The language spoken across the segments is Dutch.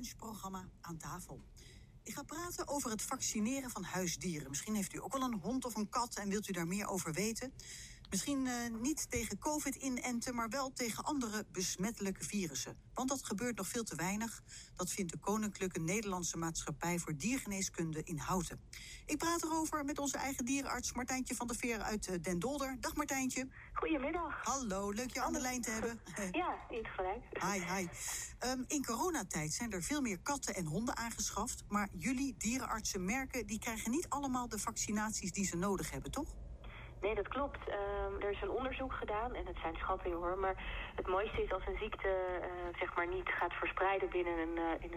lunchprogramma Aan Tafel. Ik ga praten over het vaccineren van huisdieren. Misschien heeft u ook wel een hond of een kat en wilt u daar meer over weten. Misschien niet tegen COVID inenten, maar wel tegen andere besmettelijke virussen. Want dat gebeurt nog veel te weinig. Dat vindt de Koninklijke Nederlandse Maatschappij voor Diergeneeskunde in Houten. Ik praat erover met onze eigen dierenarts Martijntje van der Veer uit Den Dolder. Dag Martijntje. Goedemiddag. Hallo, leuk je aan de lijn te hebben. Ja, niet gelijk. Hi. In coronatijd zijn er veel meer katten en honden aangeschaft. Maar jullie dierenartsen merken, die krijgen niet allemaal de vaccinaties die ze nodig hebben, toch? Nee, dat klopt. Er is een onderzoek gedaan, en het zijn schattingen hoor, maar het mooiste is als een ziekte zeg maar niet gaat verspreiden binnen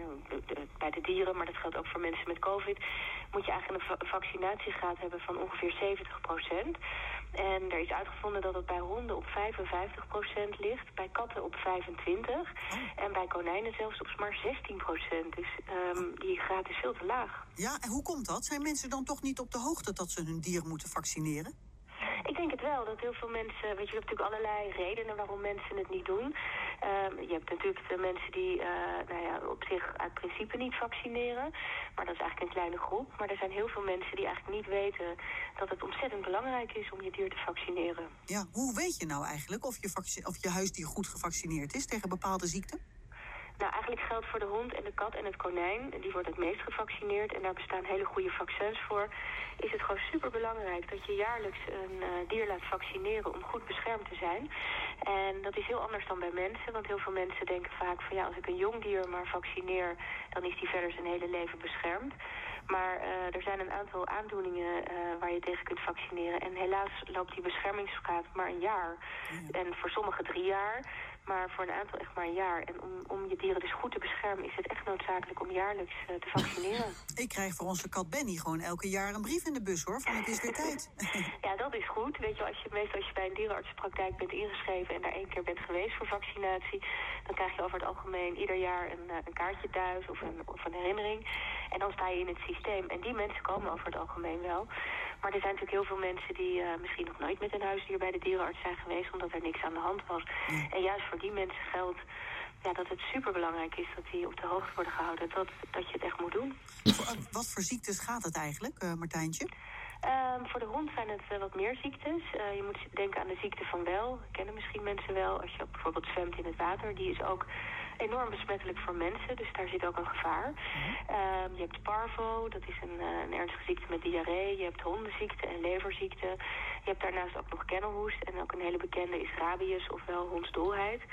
bij de dieren, maar dat geldt ook voor mensen met COVID, moet je eigenlijk een vaccinatiegraad hebben van ongeveer 70%. En er is uitgevonden dat het bij honden op 55% ligt, bij katten op 25% en bij konijnen zelfs op maar 16%. Dus die graad is veel te laag. Ja, en hoe komt dat? Zijn mensen dan toch niet op de hoogte dat ze hun dier moeten vaccineren? Ik denk het wel, dat heel veel mensen... Weet je hebt natuurlijk allerlei redenen waarom mensen het niet doen. Je hebt natuurlijk de mensen die op zich uit principe niet vaccineren. Maar dat is eigenlijk een kleine groep. Maar er zijn heel veel mensen die eigenlijk niet weten dat het ontzettend belangrijk is om je dier te vaccineren. Ja, hoe weet je nou eigenlijk of je huisdier goed gevaccineerd is tegen bepaalde ziekten? Nou, eigenlijk geldt voor de hond en de kat en het konijn, die wordt het meest gevaccineerd en daar bestaan hele goede vaccins voor, is het gewoon superbelangrijk dat je jaarlijks een dier laat vaccineren om goed beschermd te zijn. En dat is heel anders dan bij mensen, want heel veel mensen denken vaak van ja, als ik een jong dier maar vaccineer, dan is die verder zijn hele leven beschermd. Maar er zijn een aantal aandoeningen waar je tegen kunt vaccineren en helaas loopt die beschermingsgraad maar een jaar. Ja. En voor sommigen 3 jaar. Maar voor een aantal echt maar een jaar. En om je dieren dus goed te beschermen is het echt noodzakelijk om jaarlijks te vaccineren. Ik krijg voor onze kat Benny gewoon elke jaar een brief in de bus hoor, van het is weer tijd. Ja, dat is goed. Weet je, meestal als je bij een dierenartsenpraktijk bent ingeschreven en daar 1 keer bent geweest voor vaccinatie, dan krijg je over het algemeen ieder jaar een kaartje thuis of een herinnering. En dan sta je in het systeem. En die mensen komen over het algemeen wel. Maar er zijn natuurlijk heel veel mensen die misschien nog nooit met een huisdier bij de dierenarts zijn geweest, omdat er niks aan de hand was. Ja. En juist voor die mensen geldt dat het superbelangrijk is dat die op de hoogte worden gehouden. Dat je het echt moet doen. Wat voor ziektes gaat het eigenlijk, Martijntje? Voor de hond zijn het wat meer ziektes. Je moet denken aan de ziekte van Wel. Kennen misschien mensen wel. Als je bijvoorbeeld zwemt in het water. Die is ook enorm besmettelijk voor mensen. Dus daar zit ook een gevaar. Je hebt parvo. Dat is een ernstige ziekte met diarree. Je hebt hondenziekte en leverziekte. Je hebt daarnaast ook nog kennelhoest. En ook een hele bekende is rabies, ofwel hondsdolheid.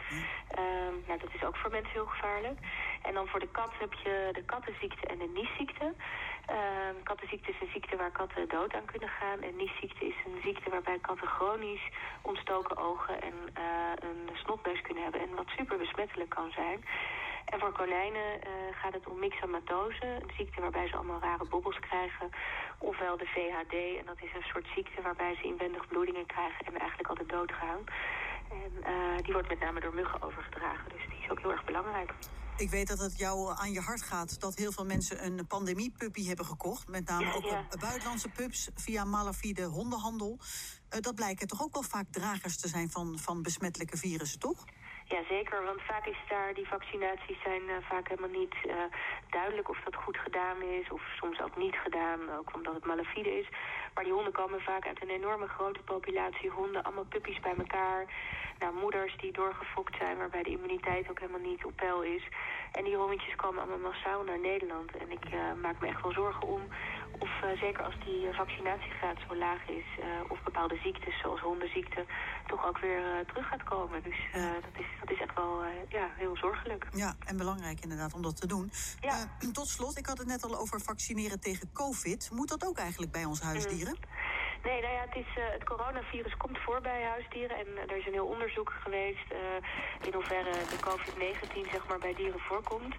Dat is ook voor mensen heel gevaarlijk. En dan voor de kat heb je de kattenziekte en de niesziekte. Kattenziekte is een ziekte waar katten dood aan kunnen gaan. En niesziekte is een ziekte waarbij katten chronisch ontstoken ogen en een snotneus kunnen hebben. En wat super besmettelijk kan zijn. En voor konijnen gaat het om myxomatose. Een ziekte waarbij ze allemaal rare bobbels krijgen. Ofwel de VHD. En dat is een soort ziekte waarbij ze inwendig bloedingen krijgen en eigenlijk altijd doodgaan. En die wordt met name door muggen overgedragen. Dus die is ook heel erg belangrijk. Ik weet dat het jou aan je hart gaat dat heel veel mensen een pandemiepuppy hebben gekocht. Met name ook buitenlandse pups via malafide hondenhandel. Dat blijken toch ook wel vaak dragers te zijn van besmettelijke virussen, toch? Ja, zeker, want vaak is die vaccinaties zijn vaak helemaal niet duidelijk of dat goed gedaan is, of soms ook niet gedaan, ook omdat het malafide is. Maar die honden komen vaak uit een enorme grote populatie honden, allemaal puppies bij elkaar. Nou, moeders die doorgefokt zijn, waarbij de immuniteit ook helemaal niet op peil is. En die hondjes komen allemaal massaal naar Nederland. En ik maak me echt wel zorgen om of zeker als die vaccinatiegraad zo laag is, of bepaalde ziektes zoals hondenziekte toch ook weer terug gaat komen. Dus dat is echt wel heel zorgelijk. Ja, en belangrijk inderdaad om dat te doen. Ja. Tot slot, ik had het net al over vaccineren tegen COVID. Moet dat ook eigenlijk bij ons huisdieren? Nee, het coronavirus komt voor bij huisdieren en er is een heel onderzoek geweest in hoeverre de COVID-19 zeg maar bij dieren voorkomt.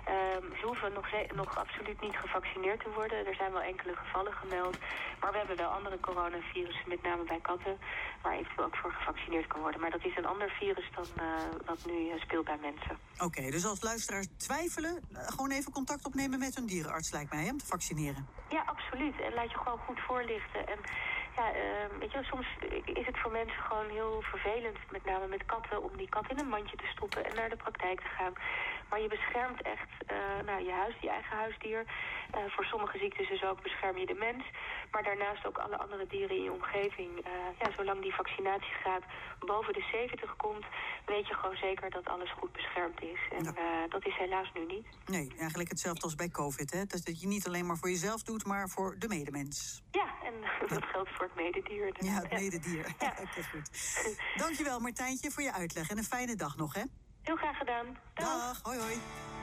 Ze hoeven nog absoluut niet gevaccineerd te worden. Er zijn wel enkele gevallen gemeld, maar we hebben wel andere coronavirussen, met name bij katten, waar eventueel ook voor gevaccineerd kan worden. Maar dat is een ander virus dan wat nu speelt bij mensen. Oké, dus als luisteraars twijfelen, gewoon even contact opnemen met hun dierenarts, lijkt mij, om te vaccineren. Ja, absoluut. En laat je gewoon goed voorlichten. En weet je, soms is het voor mensen gewoon heel vervelend, met name met katten, om die kat in een mandje te stoppen en naar de praktijk te gaan. Maar je beschermt echt je eigen huisdier. Voor sommige ziektes dus ook bescherm je de mens. Maar daarnaast ook alle andere dieren in je omgeving. Zolang die vaccinatiegraad boven de 70 komt, weet je gewoon zeker dat alles goed beschermd is. En dat is helaas nu niet. Nee, eigenlijk hetzelfde als bij COVID, hè? Dat je niet alleen maar voor jezelf doet, maar voor de medemens. Ja, en dat geldt voor het mededier. Dus. Ja, het mededier. Ja. Oké, goed. Dankjewel, Martijntje, voor je uitleg. En een fijne dag nog, hè? Heel graag gedaan. Dag. Hoi, hoi.